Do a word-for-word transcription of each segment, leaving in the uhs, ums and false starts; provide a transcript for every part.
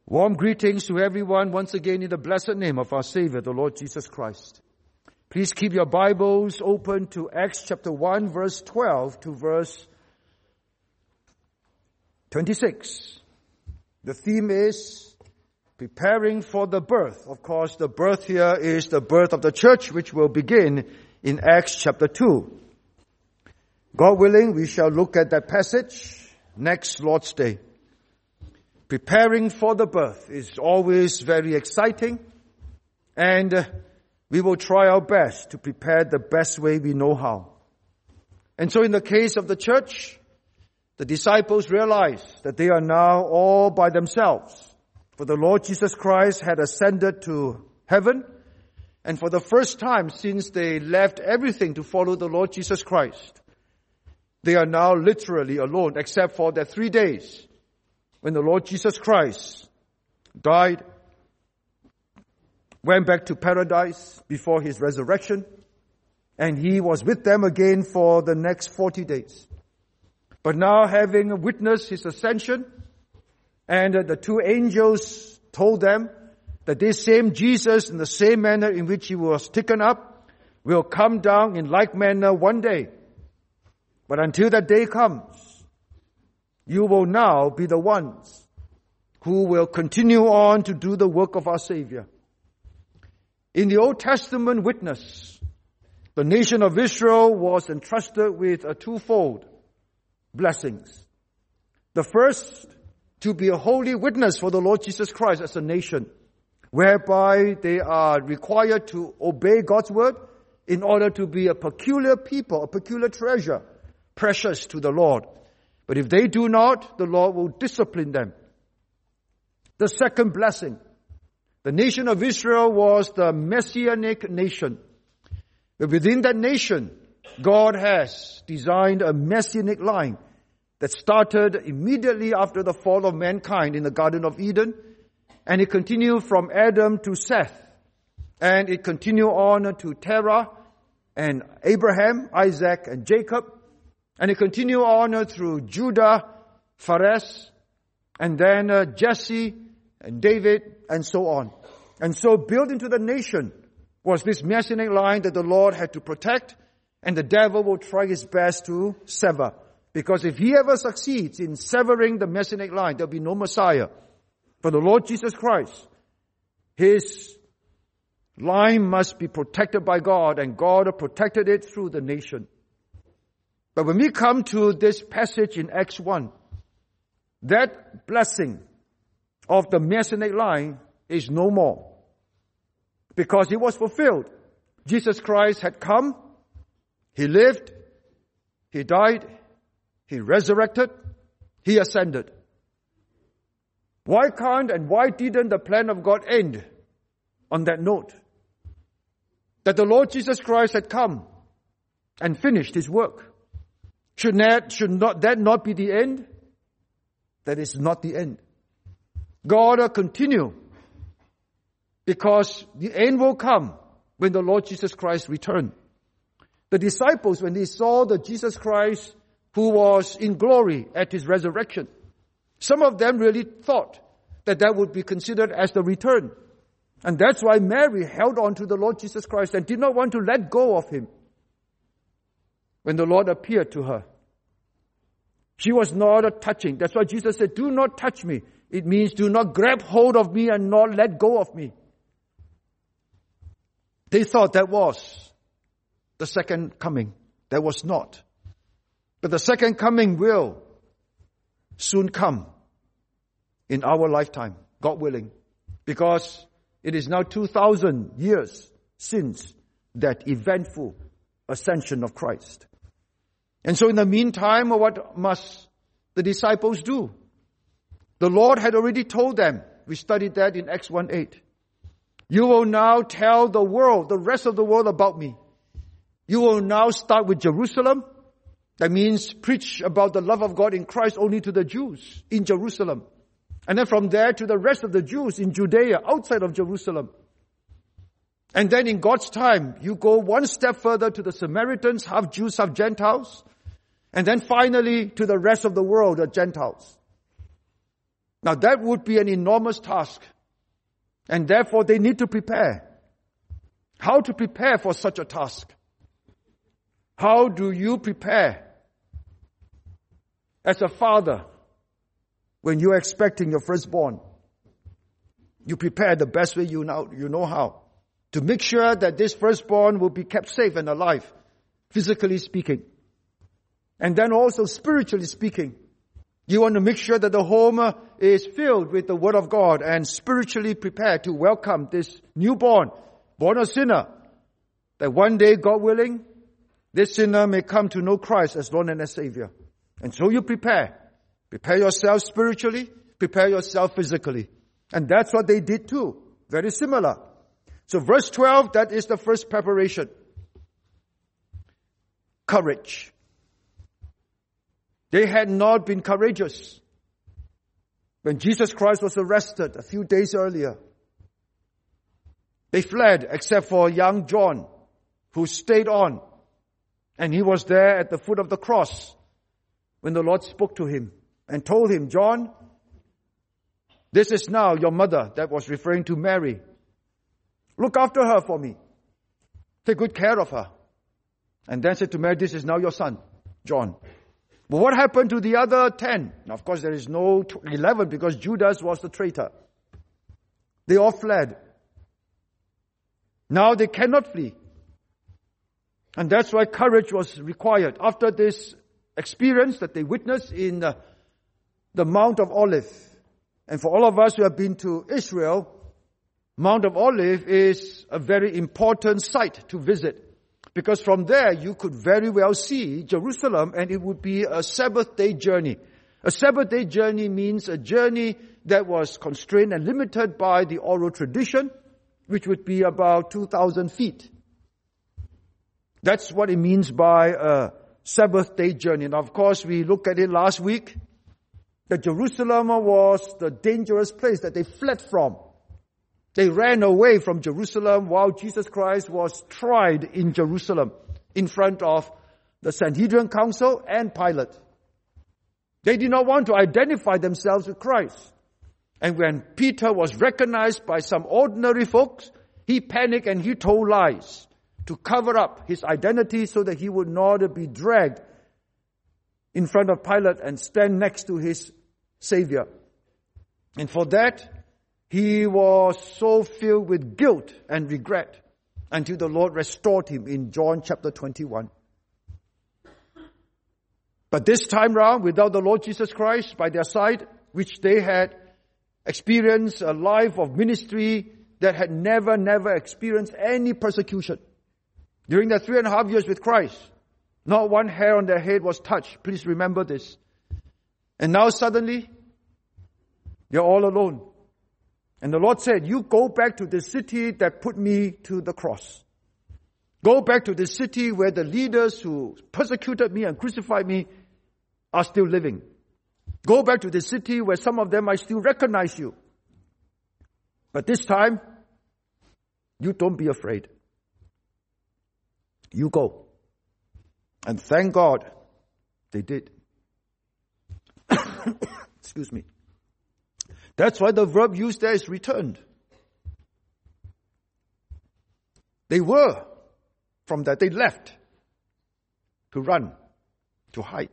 Warm greetings to everyone once again in the blessed name of our Savior, the Lord Jesus Christ. Please keep your Bibles open to Acts chapter one, verse twelve to verse twenty-six. The theme is preparing for the birth. Of course, the birth here is the birth of the church, which will begin in Acts chapter two. God willing, we shall look at that passage next Lord's Day. Preparing for the birth is always very exciting, and uh, we will try our best to prepare the best way we know how. And so in the case of the church, the disciples realized that they are now all by themselves, for the Lord Jesus Christ had ascended to heaven, and for the first time since they left everything to follow the Lord Jesus Christ, they are now literally alone, except for that three days when the Lord Jesus Christ died, went back to paradise before His resurrection, and He was with them again for the next forty days. But now, having witnessed His ascension, and the two angels told them that this same Jesus, in the same manner in which He was taken up, will come down in like manner one day. But until that day comes, you will now be the ones who will continue on to do the work of our Savior. In the Old Testament witness, the nation of Israel was entrusted with a twofold blessings. The first, to be a holy witness for the Lord Jesus Christ as a nation, whereby they are required to obey God's word in order to be a peculiar people, a peculiar treasure, precious to the Lord. But if they do not, the Lord will discipline them. The second blessing, the nation of Israel was the messianic nation. But within that nation, God has designed a messianic line that started immediately after the fall of mankind in the Garden of Eden, and it continued from Adam to Seth, and it continued on to Terah and Abraham, Isaac and Jacob, and it continued on through Judah, Phares, and then uh, Jesse and David, and so on. And so built into the nation was this messianic line that the Lord had to protect, and the devil will try his best to sever. Because if he ever succeeds in severing the messianic line, there'll be no Messiah. For the Lord Jesus Christ, His line must be protected by God, and God protected it through the nation. But when we come to this passage in Acts one, that blessing of the messianic line is no more, because it was fulfilled. Jesus Christ had come, He lived, He died, He resurrected, He ascended. Why can't and why didn't the plan of God end on that note? That the Lord Jesus Christ had come and finished His work. Should that, should not, that not be the end? That is not the end. God will continue, because the end will come when the Lord Jesus Christ returns. The disciples, when they saw the Jesus Christ who was in glory at His resurrection, some of them really thought that that would be considered as the return. And that's why Mary held on to the Lord Jesus Christ and did not want to let go of Him. When the Lord appeared to her, she was not touching. That's why Jesus said, do not touch me. It means do not grab hold of me and not let go of me. They thought that was the second coming. That was not. But the second coming will soon come in our lifetime, God willing, because it is now two thousand years since that eventful ascension of Christ. And so in the meantime, what must the disciples do? The Lord had already told them. We studied that in Acts one eight. You will now tell the world, the rest of the world about me. You will now start with Jerusalem. That means preach about the love of God in Christ only to the Jews in Jerusalem. And then from there to the rest of the Jews in Judea, outside of Jerusalem. And then in God's time, you go one step further to the Samaritans, half Jews, half Gentiles. And then finally to the rest of the world, the Gentiles. Now that would be an enormous task. And therefore they need to prepare. How to prepare for such a task? How do you prepare as a father when you're expecting your firstborn? You prepare the best way you know, you know how to make sure that this firstborn will be kept safe and alive, physically speaking. And then also spiritually speaking. You want to make sure that the home is filled with the Word of God and spiritually prepared to welcome this newborn, born a sinner, that one day, God willing, this sinner may come to know Christ as Lord and as Savior. And so you prepare. Prepare yourself spiritually, prepare yourself physically. And that's what they did too. Very similar. So verse twelve, that is the first preparation. Courage. They had not been courageous when Jesus Christ was arrested a few days earlier. They fled except for young John, who stayed on. And he was there at the foot of the cross when the Lord spoke to him and told him, John, this is now your mother. That was referring to Mary. Look after her for me. Take good care of her. And then said to Mary, this is now your son, John. But what happened to the other ten? Now, of course, there is no eleven because Judas was the traitor. They all fled. Now they cannot flee. And that's why courage was required. After this experience that they witnessed in the, the Mount of Olives. And for all of us who have been to Israel, Mount of Olives is a very important site to visit. Because from there you could very well see Jerusalem, and it would be a Sabbath day journey. A Sabbath day journey means a journey that was constrained and limited by the oral tradition, which would be about two thousand feet. That's what it means by a Sabbath day journey. And of course, we looked at it last week, that Jerusalem was the dangerous place that they fled from. They ran away from Jerusalem while Jesus Christ was tried in Jerusalem in front of the Sanhedrin Council and Pilate. They did not want to identify themselves with Christ. And when Peter was recognized by some ordinary folks, he panicked and he told lies to cover up his identity so that he would not be dragged in front of Pilate and stand next to his Savior. And for that, he was so filled with guilt and regret until the Lord restored him in John chapter twenty-one. But this time round, without the Lord Jesus Christ by their side, which they had experienced a life of ministry that had never, never experienced any persecution. During their three and a half years with Christ, not one hair on their head was touched. Please remember this. And now suddenly, they're all alone. And the Lord said, you go back to the city that put me to the cross. Go back to the city where the leaders who persecuted me and crucified me are still living. Go back to the city where some of them might still recognize you. But this time, you don't be afraid. You go. And thank God they did. Excuse me. That's why the verb used there is returned. They were from that. They left to run, to hide.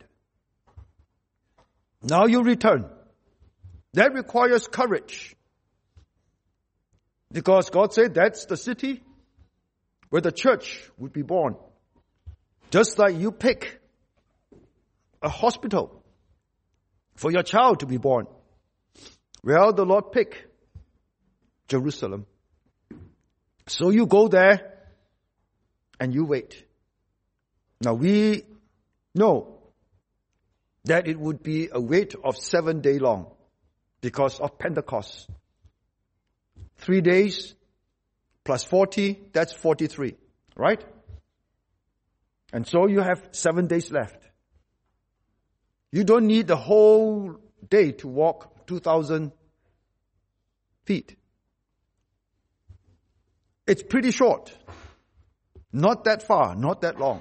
Now you return. That requires courage. Because God said that's the city where the church would be born. Just like you pick a hospital for your child to be born. Well, the Lord picked Jerusalem. So you go there and you wait. Now we know that it would be a wait of seven days long because of Pentecost. Three days plus forty, that's forty-three, right? And so you have seven days left. You don't need the whole day to walk two thousand feet. It's pretty short. Not that far, not that long.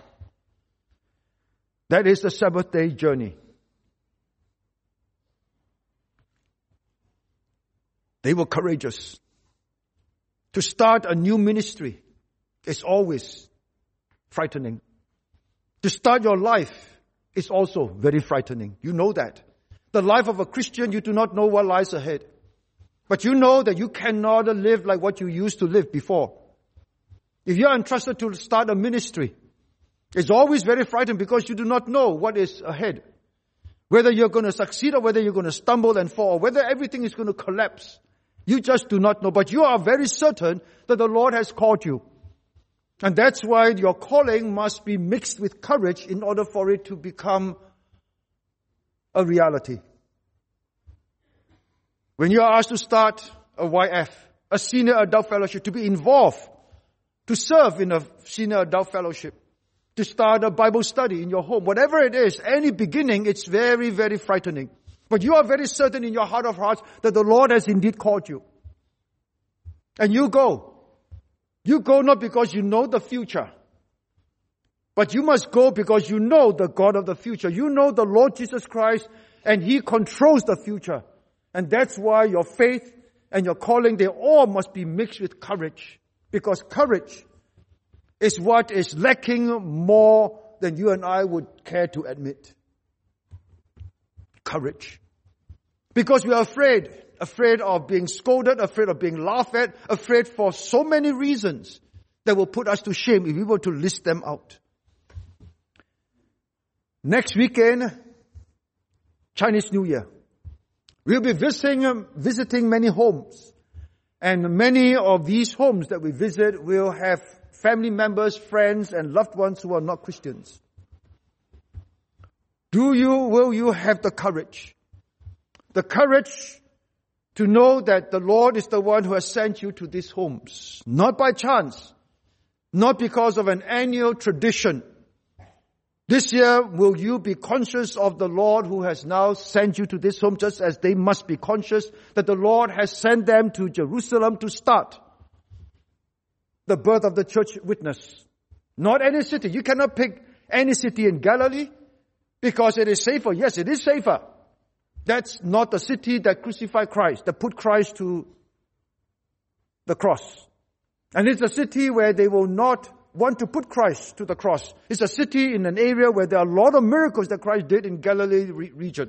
That is the Sabbath day journey. They were courageous. To start a new ministry is always frightening. To start your life is also very frightening. You know that. The life of a Christian, you do not know what lies ahead. But you know that you cannot live like what you used to live before. If you are entrusted to start a ministry, it's always very frightening because you do not know what is ahead. Whether you're going to succeed or whether you're going to stumble and fall, or whether everything is going to collapse. You just do not know. But you are very certain that the Lord has called you. And that's why your calling must be mixed with courage in order for it to become a reality. When you are asked to start a Y F, a senior adult fellowship, to be involved, to serve in a senior adult fellowship, to start a Bible study in your home, whatever it is, any beginning, it's very, very frightening. But you are very certain in your heart of hearts that the Lord has indeed called you. And you go. You go not because you know the future, but you must go because you know the God of the future. You know the Lord Jesus Christ, and He controls the future. And that's why your faith and your calling, they all must be mixed with courage. Because courage is what is lacking more than you and I would care to admit. Courage. Because we are afraid. Afraid of being scolded, afraid of being laughed at, afraid for so many reasons that will put us to shame if we were to list them out. Next weekend, Chinese New Year. We'll be visiting, visiting many homes. And many of these homes that we visit will have family members, friends, and loved ones who are not Christians. Do you, will you have the courage? The courage to know that the Lord is the one who has sent you to these homes. Not by chance. Not because of an annual tradition. This year, will you be conscious of the Lord who has now sent you to this home, just as they must be conscious that the Lord has sent them to Jerusalem to start the birth of the church witness. Not any city. You cannot pick any city in Galilee because it is safer. Yes, it is safer. That's not the city that crucified Christ, that put Christ to the cross. And it's a city where they will not want to put Christ to the cross. It's a city in an area where there are a lot of miracles that Christ did in Galilee re- region.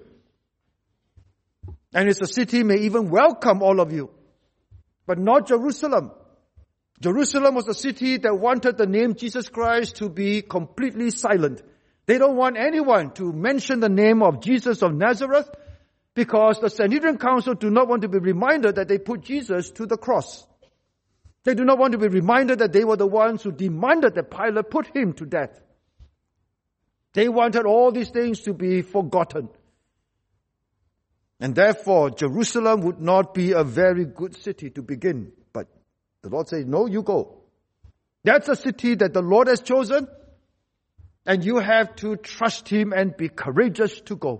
And it's a city may even welcome all of you. But not Jerusalem. Jerusalem was a city that wanted the name Jesus Christ to be completely silent. They don't want anyone to mention the name of Jesus of Nazareth, because the Sanhedrin Council do not want to be reminded that they put Jesus to the cross. They do not want to be reminded that they were the ones who demanded that Pilate put him to death. They wanted all these things to be forgotten. And therefore, Jerusalem would not be a very good city to begin. But the Lord says, no, you go. That's a city that the Lord has chosen, and you have to trust Him and be courageous to go.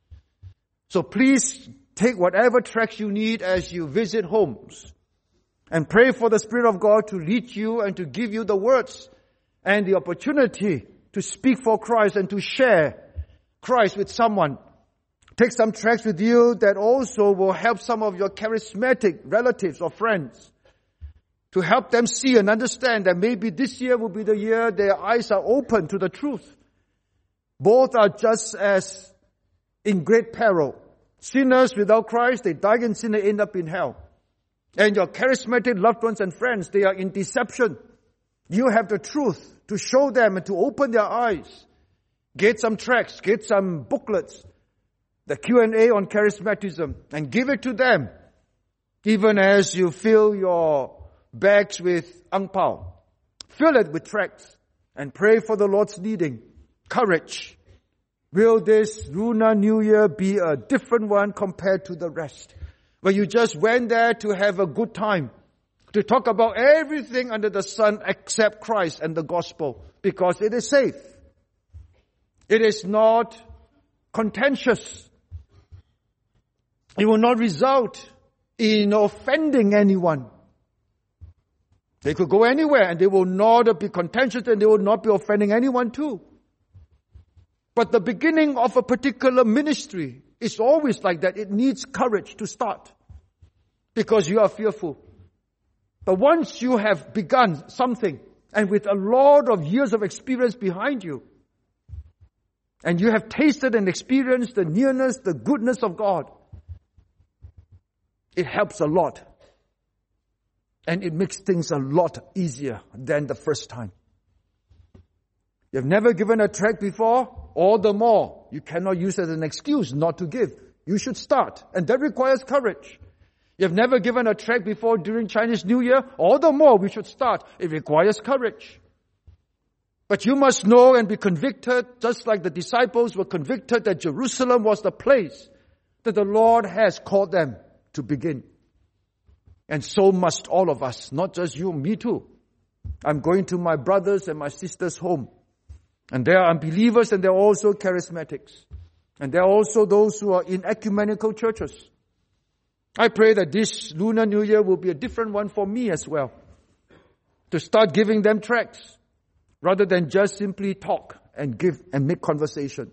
So please take whatever tracks you need as you visit homes, and pray for the Spirit of God to lead you and to give you the words and the opportunity to speak for Christ and to share Christ with someone. Take some tracks with you that also will help some of your charismatic relatives or friends, to help them see and understand that maybe this year will be the year their eyes are open to the truth. Both are just as in great peril. Sinners without Christ, they die in sin and end up in hell. And your charismatic loved ones and friends, they are in deception. You have the truth to show them and to open their eyes. Get some tracts, get some booklets, the Q and A on charismatism, and give it to them. Even as you fill your bags with ang pao, fill it with tracts and pray for the Lord's leading. Courage. Will this Lunar New Year be a different one compared to the rest? Where you just went there to have a good time, to talk about everything under the sun except Christ and the gospel, because it is safe. It is not contentious. It will not result in offending anyone. They could go anywhere and they will not be contentious and they will not be offending anyone too. But the beginning of a particular ministry is always like that. It needs courage to start. because you are fearful. But once you have begun something, and with a lot of years of experience behind you, and you have tasted and experienced the nearness, the goodness of God, it helps a lot. And it makes things a lot easier than the first time. You've never given a tract before, all the more you cannot use it as an excuse not to give. You should start, and that requires courage. You've never given a tract before during Chinese New Year, all the more we should start. It requires courage. But you must know and be convicted, just like the disciples were convicted that Jerusalem was the place that the Lord has called them to begin. And so must all of us, not just you, me too. I'm going to my brothers and my sisters' home. And there are unbelievers and there are also charismatics. And there are also those who are in ecumenical churches. I pray that this Lunar New Year will be a different one for me as well. To start giving them tracts, rather than just simply talk and give and make conversation.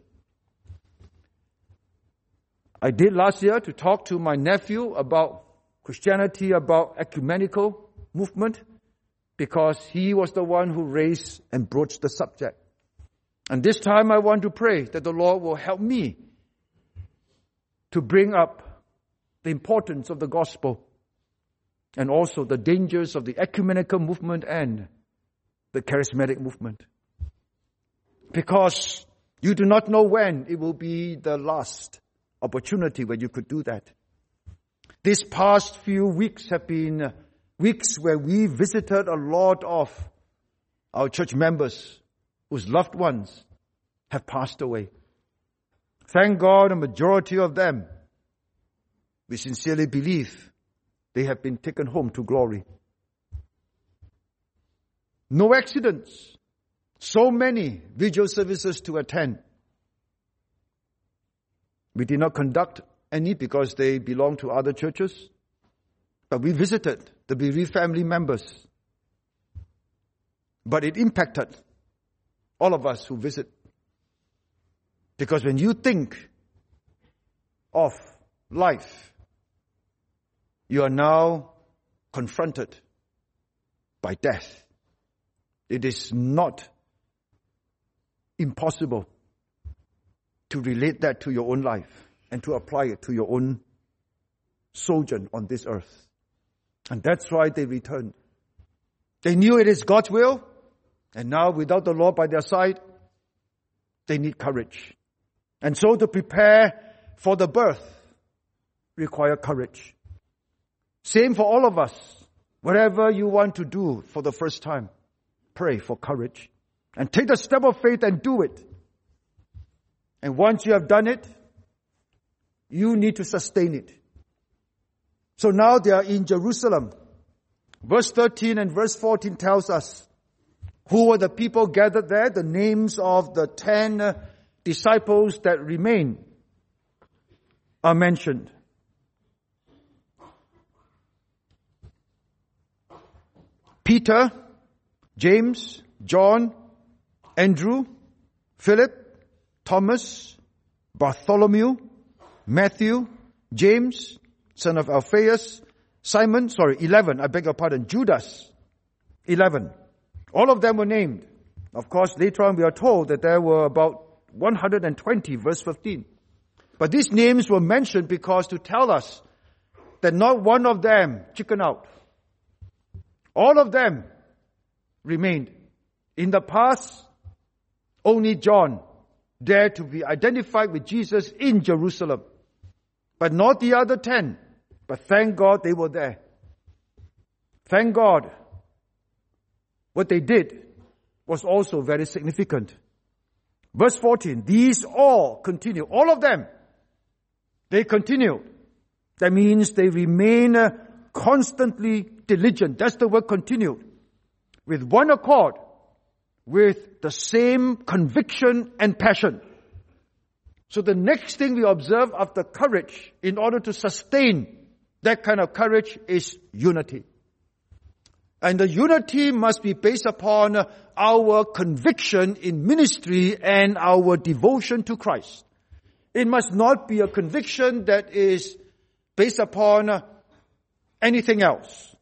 I did last year to talk to my nephew about Christianity, about ecumenical movement, because he was the one who raised and broached the subject. And this time I want to pray that the Lord will help me to bring up the importance of the gospel and also the dangers of the ecumenical movement and the charismatic movement. Because you do not know when it will be the last opportunity when you could do that. These past few weeks have been weeks where we visited a lot of our church members whose loved ones have passed away. Thank God, a majority of them, we sincerely believe they have been taken home to glory. No accidents. So many vigil services to attend. We did not conduct any because they belong to other churches. But we visited the bereaved family members. But it impacted all of us who visit. Because when you think of life, you are now confronted by death. It is not impossible to relate that to your own life and to apply it to your own sojourn on this earth. And that's why they returned. They knew it is God's will, and now without the Lord by their side, they need courage. And so to prepare for the birth require courage. Same for all of us. Whatever you want to do for the first time, pray for courage. And take the step of faith and do it. And once you have done it, you need to sustain it. So now they are in Jerusalem. Verse thirteen and verse fourteen tells us who were the people gathered there, the names of the ten disciples that remain are mentioned. Peter, James, John, Andrew, Philip, Thomas, Bartholomew, Matthew, James, son of Alphaeus, Simon, sorry, eleven, I beg your pardon, Judas, eleven. All of them were named. Of course, later on we are told that there were about one hundred twenty, verse fifteen. But these names were mentioned because to tell us that not one of them chickened out. All of them remained. In the past, only John dared to be identified with Jesus in Jerusalem. But not the other ten. But thank God they were there. Thank God what they did was also very significant. Verse fourteen, these all continue. All of them, they continue. That means they remain constantly diligent. That's the word continued. With one accord, with the same conviction and passion. So the next thing we observe after courage, in order to sustain that kind of courage, is unity. And the unity must be based upon our conviction in ministry and our devotion to Christ. It must not be a conviction that is based upon anything else.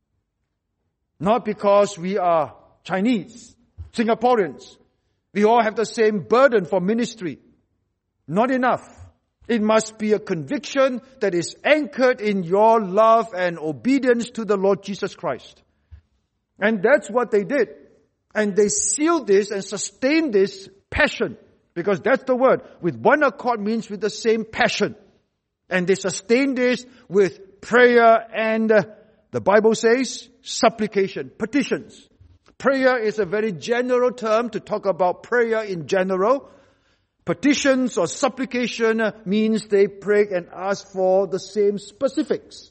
Not because we are Chinese, Singaporeans. We all have the same burden for ministry. Not enough. It must be a conviction that is anchored in your love and obedience to the Lord Jesus Christ. And that's what they did. And they sealed this and sustained this passion. Because that's the word. With one accord means with the same passion. And they sustained this with prayer and, uh, the Bible says, supplication, petitions. Prayer is a very general term to talk about prayer in general. Petitions or supplication means they pray and ask for the same specifics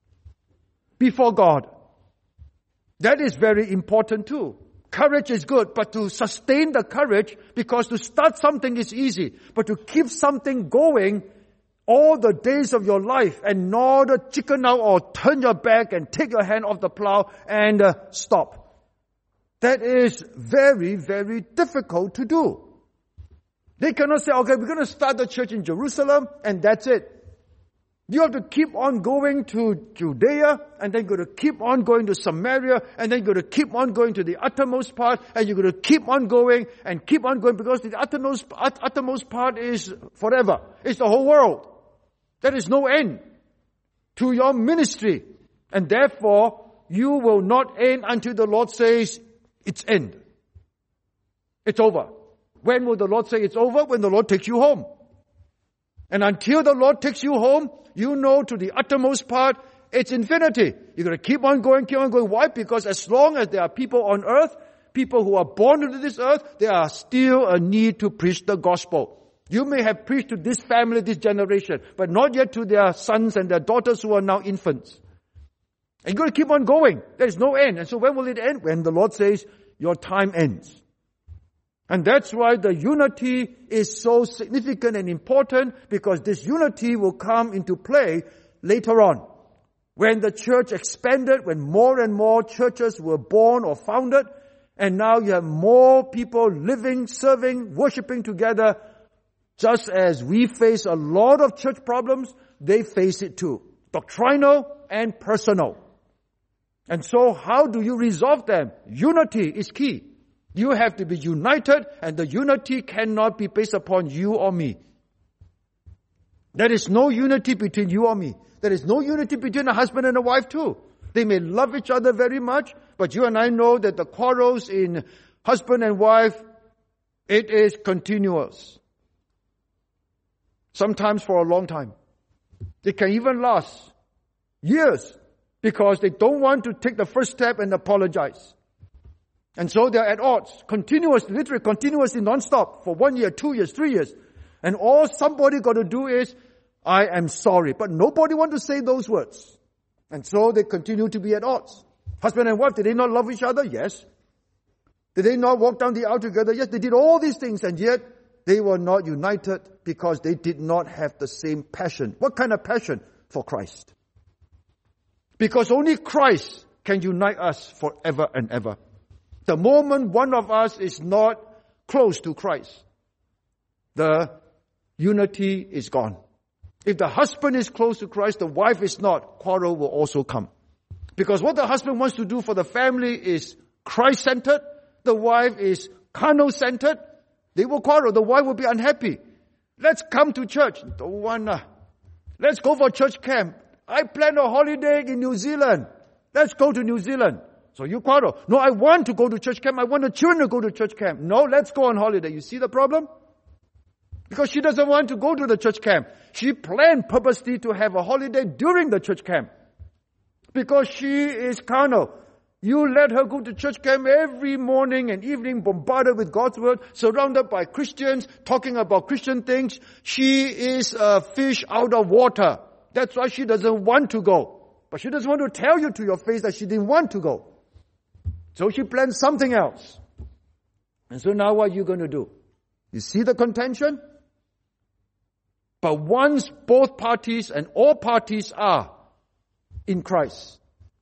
before God. That is very important too. Courage is good, but to sustain the courage, because to start something is easy, but to keep something going all the days of your life and not chicken out or turn your back and take your hand off the plow and uh, stop. That is very, very difficult to do. They cannot say, okay, we're going to start the church in Jerusalem and that's it. You have to keep on going to Judea and then you're going to keep on going to Samaria and then you're going to keep on going to the uttermost part and you're going to keep on going and keep on going because the uttermost, uttermost part is forever. It's the whole world. There is no end to your ministry. And therefore, you will not end until the Lord says, it's end. It's over. When will the Lord say it's over? When the Lord takes you home. And until the Lord takes you home, you know to the uttermost part, it's infinity. You're going to keep on going, keep on going. Why? Because as long as there are people on earth, people who are born into this earth, there are still a need to preach the gospel. You may have preached to this family, this generation, but not yet to their sons and their daughters who are now infants. And you're going to keep on going. There is no end. And so when will it end? When the Lord says, your time ends. And that's why the unity is so significant and important, because this unity will come into play later on. When the church expanded, when more and more churches were born or founded, and now you have more people living, serving, worshiping together, just as we face a lot of church problems, they face it too. Doctrinal and personal. And so how do you resolve them? Unity is key. You have to be united, and the unity cannot be based upon you or me. There is no unity between you or me. There is no unity between a husband and a wife too. They may love each other very much, but you and I know that the quarrels in husband and wife, it is continuous. Sometimes for a long time. It can even last years because they don't want to take the first step and apologize. And so they're at odds, continuously, literally continuously, non-stop, for one year, two years, three years. And all somebody got to do is, I am sorry. But nobody want to say those words. And so they continue to be at odds. Husband and wife, did they not love each other? Yes. Did they not walk down the aisle together? Yes, they did all these things, and yet they were not united because they did not have the same passion. What kind of passion? For Christ. Because only Christ can unite us forever and ever. The moment one of us is not close to Christ, the unity is gone. If the husband is close to Christ, the wife is not, quarrel will also come. Because what the husband wants to do for the family is Christ-centered, the wife is carnal-centered, they will quarrel, the wife will be unhappy. Let's come to church. Don't wanna. Let's go for church camp. I plan a holiday in New Zealand. Let's go to New Zealand. So you quarrel. No, I want to go to church camp. I want the children to go to church camp. No, let's go on holiday. You see the problem? Because she doesn't want to go to the church camp. She planned purposely to have a holiday during the church camp. Because she is carnal. You let her go to church camp every morning and evening, bombarded with God's word, surrounded by Christians, talking about Christian things. She is a fish out of water. That's why she doesn't want to go. But she doesn't want to tell you to your face that she didn't want to go. So she planned something else. And so now what are you going to do? You see the contention? But once both parties and all parties are in Christ,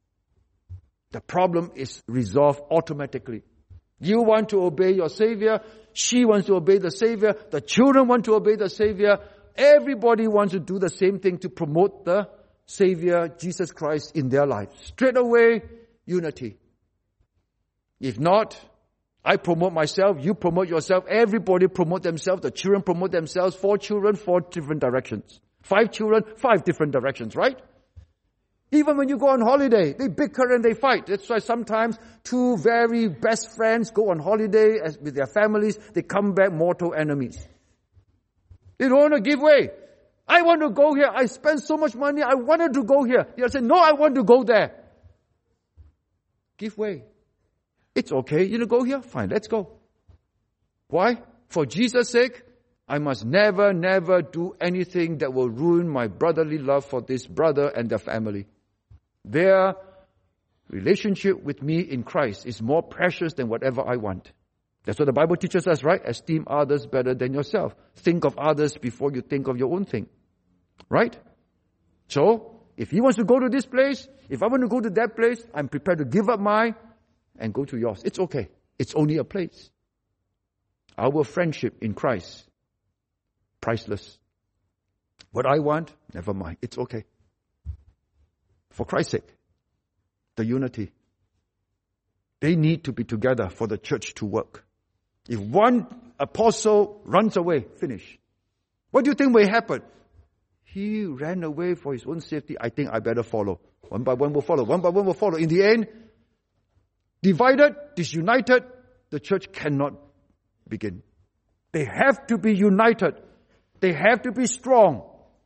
the problem is resolved automatically. You want to obey your Savior. She wants to obey the Savior. The children want to obey the Savior. Everybody wants to do the same thing to promote the Savior, Jesus Christ, in their lives. Straight away, unity. If not, I promote myself, you promote yourself, everybody promote themselves, the children promote themselves, four children, four different directions. Five children, five different directions, right? Even when you go on holiday, they bicker and they fight. That's why sometimes two very best friends go on holiday as, with their families, they come back mortal enemies. They don't want to give way. I want to go here. I spent so much money. I wanted to go here. You say, no, I want to go there. Give way. It's okay. You know, go here? Fine, let's go. Why? For Jesus' sake, I must never, never do anything that will ruin my brotherly love for this brother and their family. Their relationship with me in Christ is more precious than whatever I want. That's what the Bible teaches us, right? Esteem others better than yourself. Think of others before you think of your own thing. Right? So, if he wants to go to this place, if I want to go to that place, I'm prepared to give up mine and go to yours. It's okay. It's only a place. Our friendship in Christ, priceless. What I want, never mind. It's okay. For Christ's sake, the unity. They need to be together for the church to work. If one apostle runs away, finish. What do you think will happen? He ran away for his own safety. I think I better follow. One by one will follow. One by one will follow. In the end, divided, disunited, the church cannot begin. They have to be united. They have to be strong.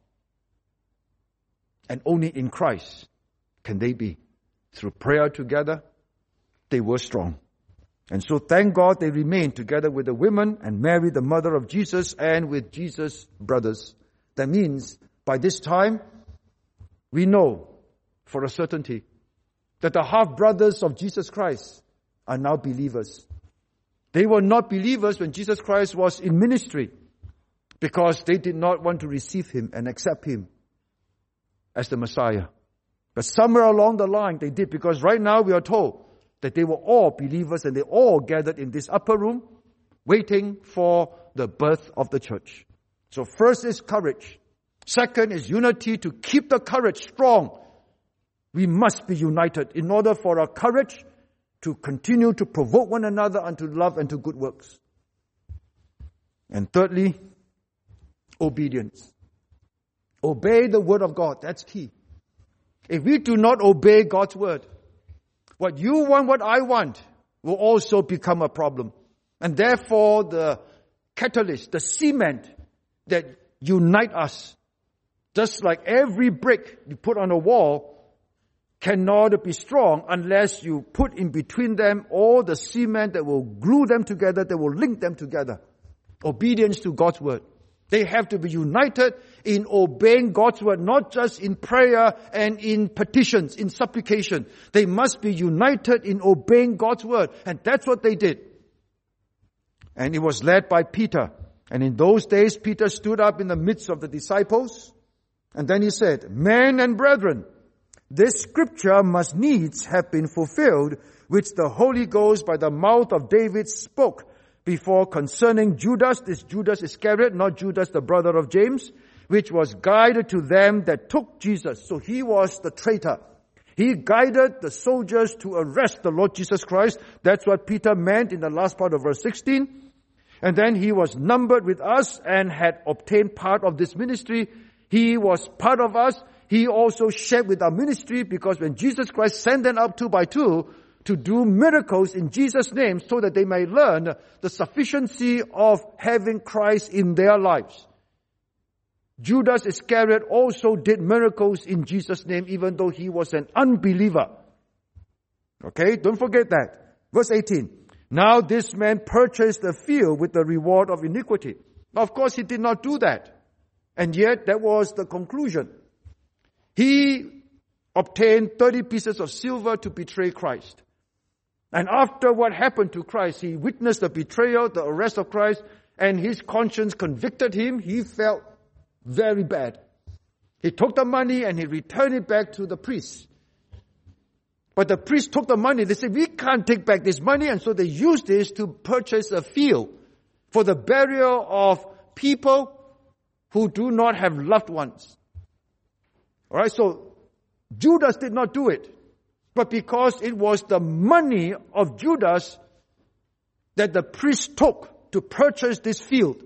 And only in Christ can they be. Through prayer together, they were strong. And so thank God they remained together with the women and Mary, the mother of Jesus, and with Jesus' brothers. That means by this time, we know for a certainty that the half-brothers of Jesus Christ are now believers. They were not believers when Jesus Christ was in ministry because they did not want to receive him and accept him as the Messiah. But somewhere along the line they did, because right now we are told that they were all believers and they all gathered in this upper room waiting for the birth of the church. So first is courage. Second is unity to keep the courage strong. We must be united in order for our courage to continue to provoke one another unto love and to good works. And thirdly, obedience. Obey the word of God. That's key. If we do not obey God's word, what you want, what I want, will also become a problem. And therefore, the catalyst, the cement that unite us, just like every brick you put on a wall, cannot be strong unless you put in between them all the cement that will glue them together, that will link them together. Obedience to God's word. They have to be united in obeying God's word, not just in prayer and in petitions, in supplication. They must be united in obeying God's word. And that's what they did. And it was led by Peter. And in those days, Peter stood up in the midst of the disciples. And then he said, "Men and brethren, this scripture must needs have been fulfilled, which the Holy Ghost by the mouth of David spoke before concerning Judas," this Judas Iscariot, not Judas the brother of James, "which was guided to them that took Jesus." So he was the traitor. He guided the soldiers to arrest the Lord Jesus Christ. That's what Peter meant in the last part of verse sixteen. And then he was numbered with us and had obtained part of this ministry. He was part of us. He also shared with our ministry, because when Jesus Christ sent them up two by two to do miracles in Jesus' name so that they may learn the sufficiency of having Christ in their lives. Judas Iscariot also did miracles in Jesus' name even though he was an unbeliever. Okay, don't forget that. Verse eighteen. "Now this man purchased a field with the reward of iniquity." Of course, he did not do that. And yet, that was the conclusion. He obtained thirty pieces of silver to betray Christ. And after what happened to Christ, he witnessed the betrayal, the arrest of Christ, and his conscience convicted him. He felt very bad. He took the money and he returned it back to the priest. But the priest took the money. They said, "We can't take back this money." And so they used this to purchase a field for the burial of people who do not have loved ones. Alright, so Judas did not do it, but because it was the money of Judas that the priest took to purchase this field.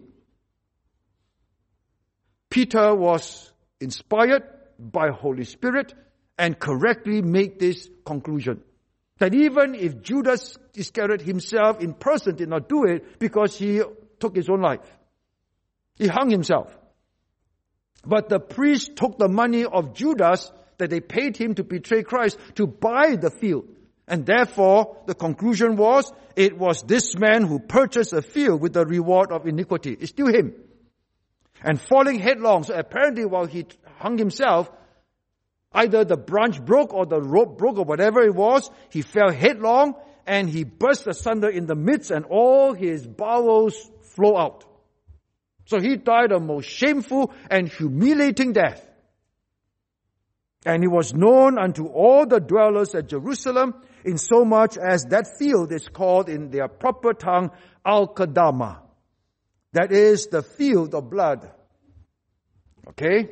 Peter was inspired by Holy Spirit and correctly made this conclusion. That even if Judas Iscariot himself in person did not do it because he took his own life. He hung himself. But the priest took the money of Judas that they paid him to betray Christ to buy the field. And therefore, the conclusion was, it was this man who purchased a field with the reward of iniquity. It's still him. And falling headlong, so apparently while he hung himself, either the branch broke or the rope broke or whatever it was, he fell headlong and he burst asunder in the midst and all his bowels flow out. So he died a most shameful and humiliating death. And he was known unto all the dwellers at Jerusalem, in so much as that field is called in their proper tongue, Al-Qadama. That is the field of blood. Okay?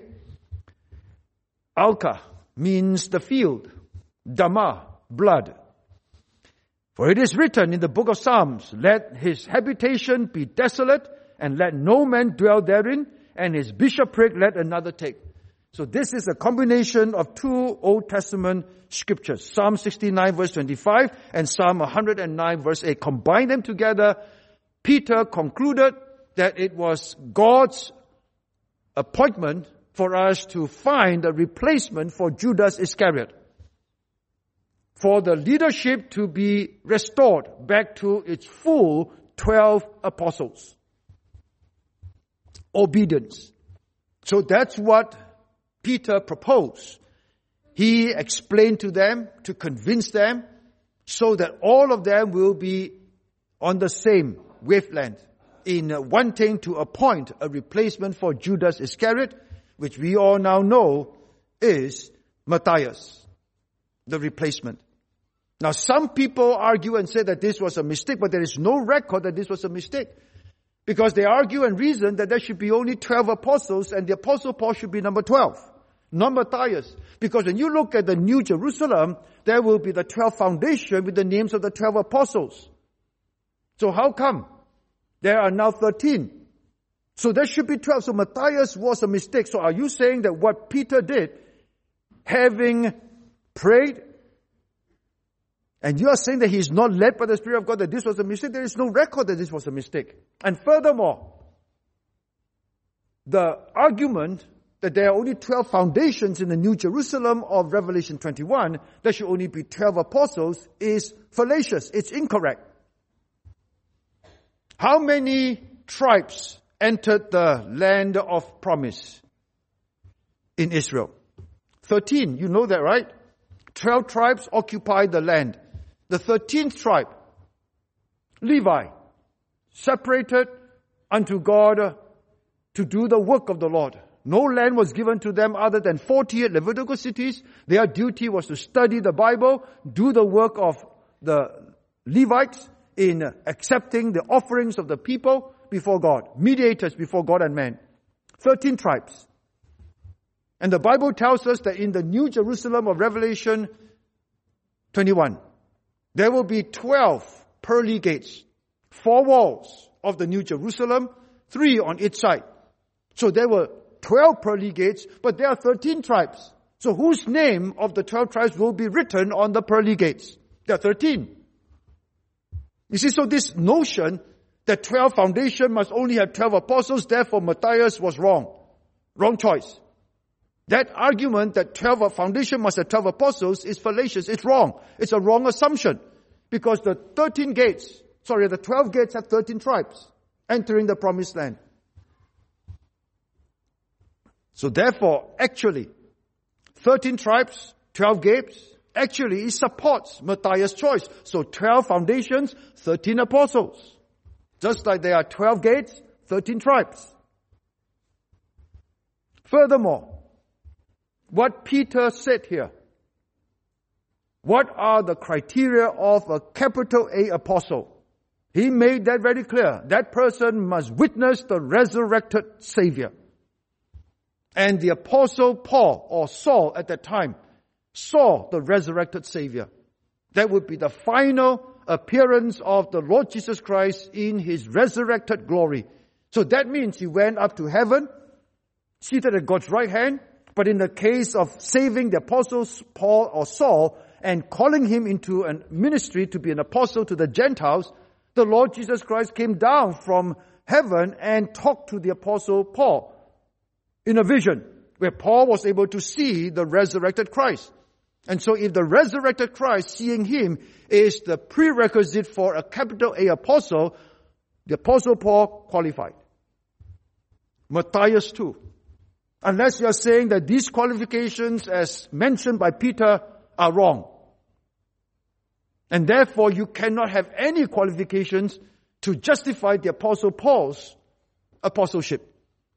Alka means the field. Dama, blood. For it is written in the book of Psalms, let his habitation be desolate, and let no man dwell therein, and his bishopric let another take. So this is a combination of two Old Testament scriptures. Psalm sixty-nine verse twenty-five and Psalm one hundred nine verse eight. Combine them together, Peter concluded that it was God's appointment for us to find a replacement for Judas Iscariot. For the leadership to be restored back to its full twelve apostles. Obedience. So that's what Peter proposed. He explained to them to convince them so that all of them will be on the same wavelength in wanting to appoint a replacement for Judas Iscariot, which we all now know is Matthias, the replacement. Now some people argue and say that this was a mistake, but there is no record that this was a mistake. Because they argue and reason that there should be only twelve apostles and the apostle Paul should be number twelve. Not Matthias. Because when you look at the New Jerusalem, there will be the twelve foundation with the names of the twelve apostles. So how come there are now thirteen? So there should be twelve. So Matthias was a mistake. So are you saying that what Peter did, having prayed, and you are saying that he is not led by the Spirit of God, that this was a mistake? There is no record that this was a mistake. And furthermore, the argument that there are only twelve foundations in the New Jerusalem of Revelation twenty-one, there should only be twelve apostles, is fallacious. It's incorrect. How many tribes entered the land of promise in Israel? Thirteen. You know that, right? Twelve tribes occupied the land. The thirteenth tribe, Levi, separated unto God to do the work of the Lord. No land was given to them other than forty-eight Levitical cities. Their duty was to study the Bible, do the work of the Levites in accepting the offerings of the people before God, mediators before God and man. Thirteen tribes. And the Bible tells us that in the New Jerusalem of Revelation twenty-one, there will be twelve pearly gates, four walls of the New Jerusalem, three on each side. So there were twelve pearly gates, but there are thirteen tribes. So whose name of the twelve tribes will be written on the pearly gates? There are thirteen. You see, so this notion that twelve foundation must only have twelve apostles, therefore Matthias was wrong. Wrong choice. That argument that twelve foundation must have twelve apostles is fallacious. It's wrong. It's a wrong assumption. Because the thirteen gates, sorry, the twelve gates have thirteen tribes entering the promised land. So therefore, actually, thirteen tribes, twelve gates, actually it supports Matthias' choice. So twelve foundations, thirteen apostles. Just like there are twelve gates, thirteen tribes. Furthermore, what Peter said here, what are the criteria of a capital A apostle? He made that very clear. That person must witness the resurrected Savior. And the apostle Paul, or Saul at that time, saw the resurrected Savior. That would be the final appearance of the Lord Jesus Christ in His resurrected glory. So that means He went up to heaven, seated at God's right hand. But in the case of saving the apostles Paul or Saul and calling him into a ministry to be an apostle to the Gentiles, the Lord Jesus Christ came down from heaven and talked to the apostle Paul in a vision where Paul was able to see the resurrected Christ. And so if the resurrected Christ, seeing Him, is the prerequisite for a capital A apostle, the apostle Paul qualified. Matthias too. Unless you are saying that these qualifications as mentioned by Peter are wrong. And therefore you cannot have any qualifications to justify the apostle Paul's apostleship.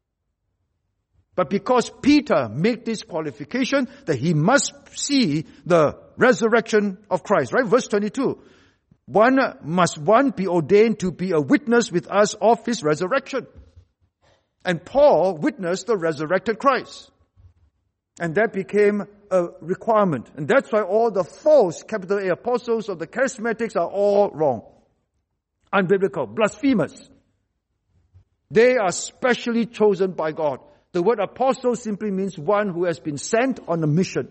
But because Peter made this qualification that he must see the resurrection of Christ, right? Verse twenty-two. One must one be ordained to be a witness with us of His resurrection. And Paul witnessed the resurrected Christ. And that became a requirement. And that's why all the false capital A apostles of the charismatics are all wrong. Unbiblical, blasphemous. They are specially chosen by God. The word apostle simply means one who has been sent on a mission.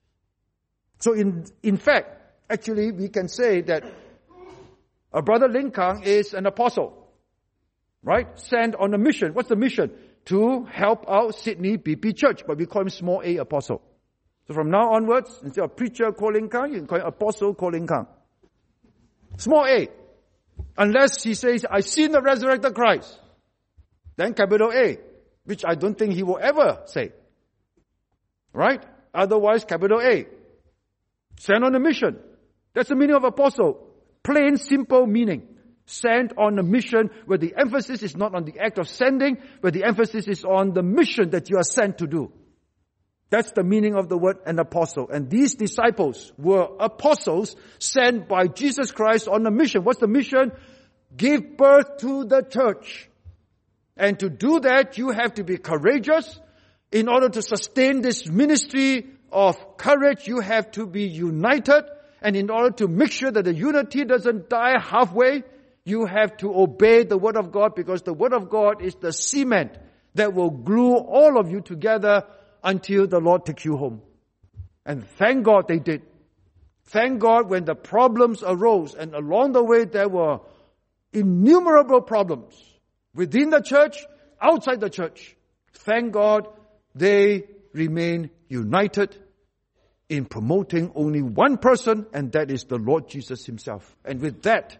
So in, in fact, actually we can say that our brother Ling Kang is an apostle. Right? Sent on a mission. What's the mission? To help out Sydney B P Church, but we call him small a apostle. So from now onwards, instead of preacher calling Kang, you can call him apostle calling Kang. Small a. Unless he says, I seen the resurrected Christ. Then capital A, which I don't think he will ever say. Right? Otherwise, capital A. Sent on a mission. That's the meaning of apostle. Plain, simple meaning. Sent on a mission where the emphasis is not on the act of sending, but the emphasis is on the mission that you are sent to do. That's the meaning of the word an apostle. And these disciples were apostles sent by Jesus Christ on a mission. What's the mission? Give birth to the church. And to do that, you have to be courageous. In order to sustain this ministry of courage, you have to be united. And in order to make sure that the unity doesn't die halfway, you have to obey the Word of God, because the Word of God is the cement that will glue all of you together until the Lord takes you home. And thank God they did. Thank God when the problems arose, and along the way there were innumerable problems within the church, outside the church. Thank God they remain united in promoting only one person, and that is the Lord Jesus Himself. And with that,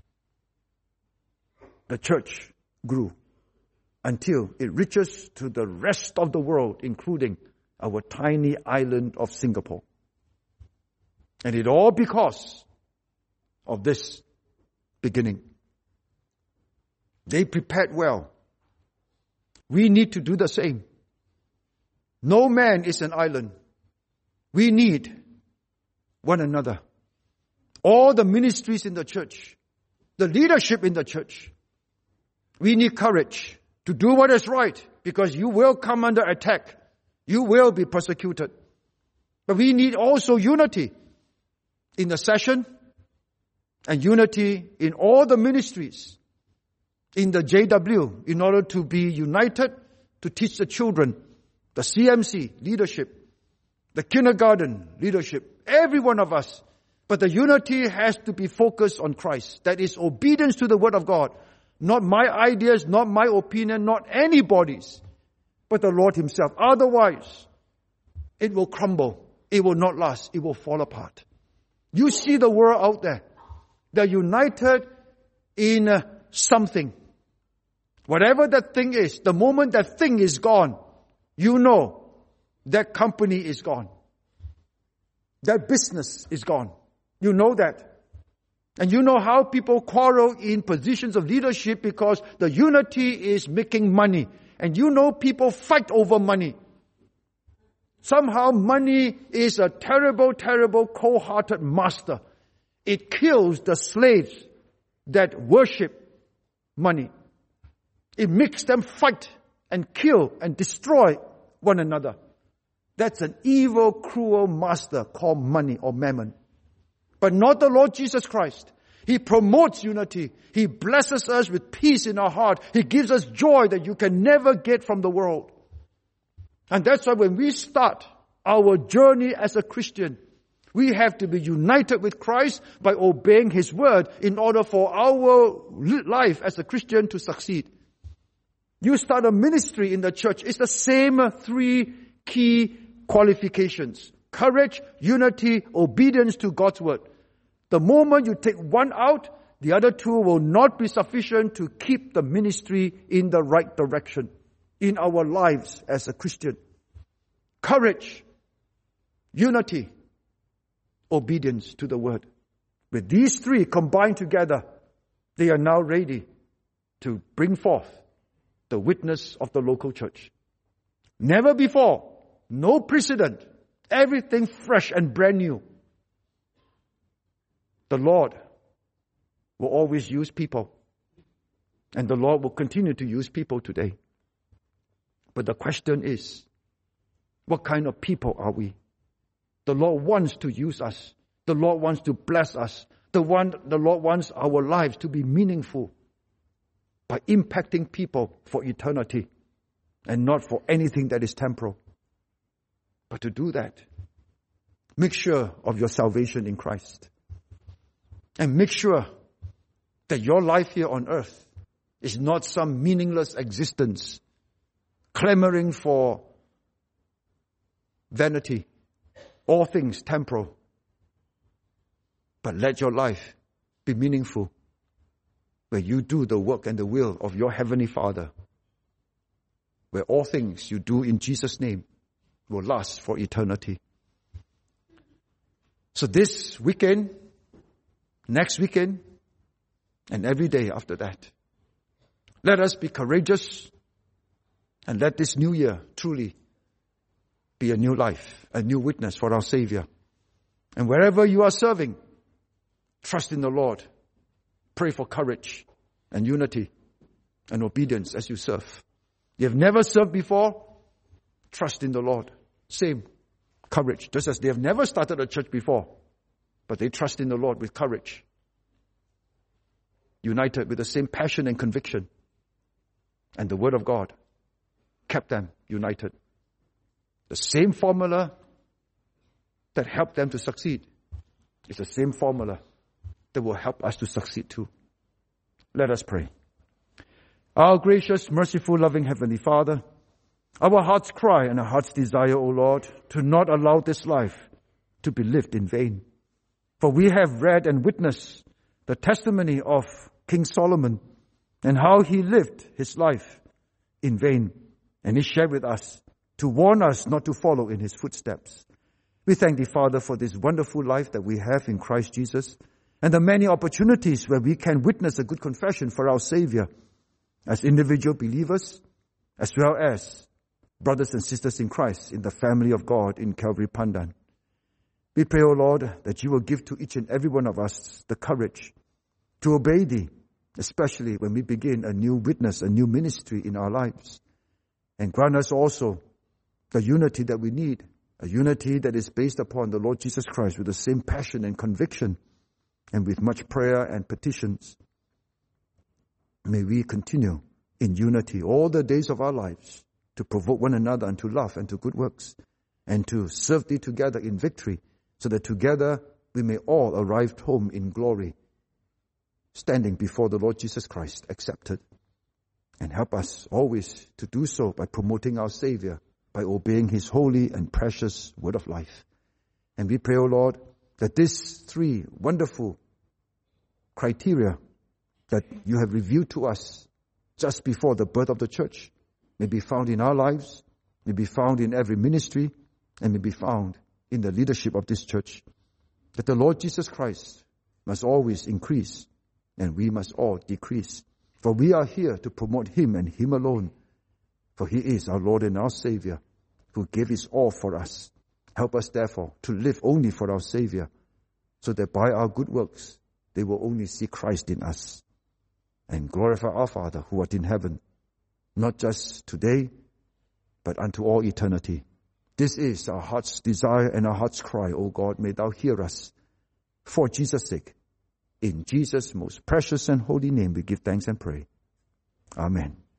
the church grew until it reaches to the rest of the world, including our tiny island of Singapore. And it all because of this beginning. They prepared well. We need to do the same. No man is an island. We need one another. All the ministries in the church, the leadership in the church, we need courage to do what is right, because you will come under attack. You will be persecuted. But we need also unity in the session and unity in all the ministries in the J W in order to be united to teach the children, the C M C leadership, the kindergarten leadership, every one of us. But the unity has to be focused on Christ. That is obedience to the Word of God. Not my ideas, not my opinion, not anybody's, but the Lord Himself. Otherwise, it will crumble. It will not last. It will fall apart. You see the world out there. They're united in uh, something. Whatever that thing is, the moment that thing is gone, you know that company is gone. That business is gone. You know that. And you know how people quarrel in positions of leadership because the unity is making money. And you know people fight over money. Somehow money is a terrible, terrible, cold-hearted master. It kills the slaves that worship money. It makes them fight and kill and destroy one another. That's an evil, cruel master called money or mammon. But not the Lord Jesus Christ. He promotes unity. He blesses us with peace in our heart. He gives us joy that you can never get from the world. And that's why when we start our journey as a Christian, we have to be united with Christ by obeying His word in order for our life as a Christian to succeed. You start a ministry in the church, it's the same three key qualifications. Courage, unity, obedience to God's word. The moment you take one out, the other two will not be sufficient to keep the ministry in the right direction in our lives as a Christian. Courage, unity, obedience to the word. With these three combined together, they are now ready to bring forth the witness of the local church. Never before, no precedent, everything fresh and brand new. The Lord will always use people. And the Lord will continue to use people today. But the question is, what kind of people are we? The Lord wants to use us. The Lord wants to bless us. The, one, the Lord wants our lives to be meaningful by impacting people for eternity and not for anything that is temporal. But to do that, make sure of your salvation in Christ. And make sure that your life here on earth is not some meaningless existence, clamoring for vanity, all things temporal. But let your life be meaningful, where you do the work and the will of your Heavenly Father, where all things you do in Jesus' name will last for eternity. So this weekend, next weekend, and every day after that, let us be courageous and let this new year truly be a new life, a new witness for our Savior. And wherever you are serving, trust in the Lord. Pray for courage and unity and obedience as you serve. You have never served before, trust in the Lord. Same courage, just as they have never started a church before, but they trust in the Lord with courage. United with the same passion and conviction. And the Word of God kept them united. The same formula that helped them to succeed is the same formula that will help us to succeed too. Let us pray. Our gracious, merciful, loving Heavenly Father, our heart's cry and our heart's desire, O Lord, to not allow this life to be lived in vain. For we have read and witnessed the testimony of King Solomon and how he lived his life in vain. And he shared with us to warn us not to follow in his footsteps. We thank thee, Father, for this wonderful life that we have in Christ Jesus and the many opportunities where we can witness a good confession for our Savior as individual believers, as well as brothers and sisters in Christ in the family of God in Calvary Pandan. We pray, O Lord, that you will give to each and every one of us the courage to obey thee, especially when we begin a new witness, a new ministry in our lives. And grant us also the unity that we need, a unity that is based upon the Lord Jesus Christ with the same passion and conviction and with much prayer and petitions. May we continue in unity all the days of our lives to provoke one another unto love and to good works and to serve thee together in victory so that together we may all arrive home in glory, standing before the Lord Jesus Christ accepted. And help us always to do so by promoting our Savior, by obeying his holy and precious word of life. And we pray, O Lord, that these three wonderful criteria that you have revealed to us just before the birth of the church may be found in our lives, may be found in every ministry, and may be found in the leadership of this church. That the Lord Jesus Christ must always increase, and we must all decrease. For we are here to promote him and him alone. For he is our Lord and our Savior, who gave his all for us. Help us, therefore, to live only for our Savior, so that by our good works, they will only see Christ in us. And glorify our Father, who art in heaven, not just today, but unto all eternity. This is our heart's desire and our heart's cry. O God, may thou hear us for Jesus' sake. In Jesus' most precious and holy name we give thanks and pray. Amen.